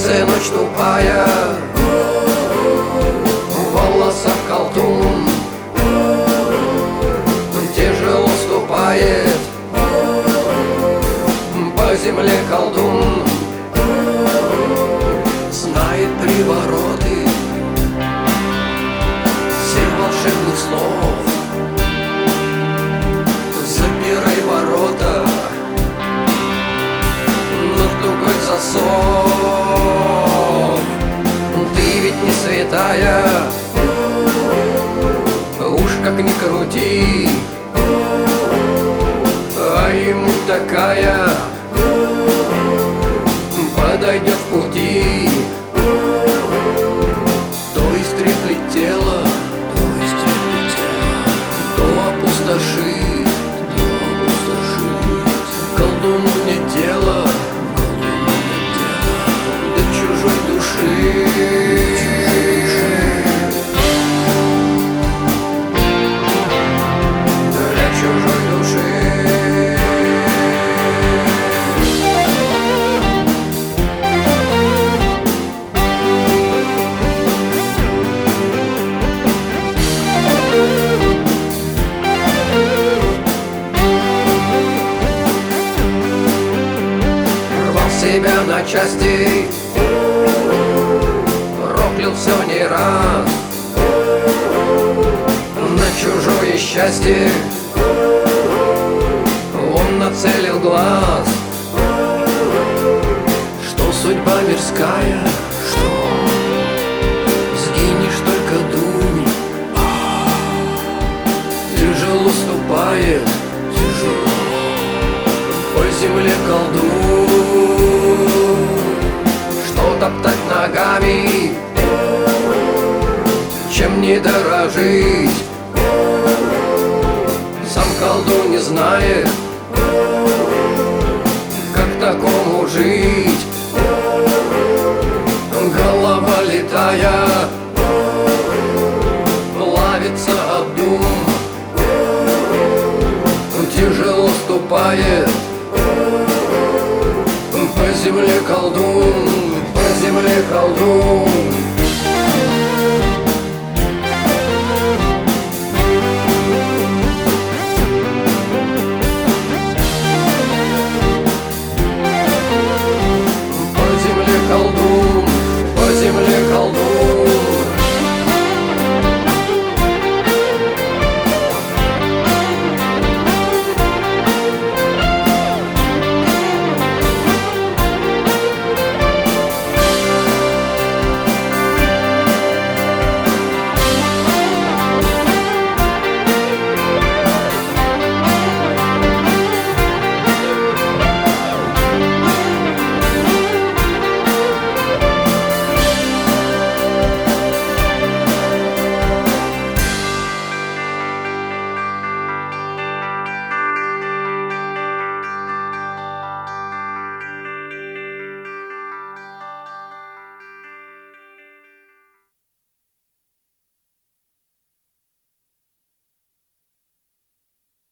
сердце ночь тупая, в волосах колдун, тяжело ступает по земле колдун. Знает привороты всех волшебных слов. Запирай ворота, но тугой засов. Ты ведь не святая, уж как ни крути, а ему такая подойдет в пути. То истреблит тело, то опустошит, колдуну не тело до чужой души. Для чужой души. Себя на части, проклял все не раз, на чужое счастье он нацелил глаз. Что судьба мирская, что сгинешь, только дунь. Тяжело ступает, тяжело по земле колдун. Что топтать ногами, чем не дорожить? Сам колдун не знает, как такому жить. Голова летая, плавится об дум. Тяжело ступает по земле колдун, по земле колдун.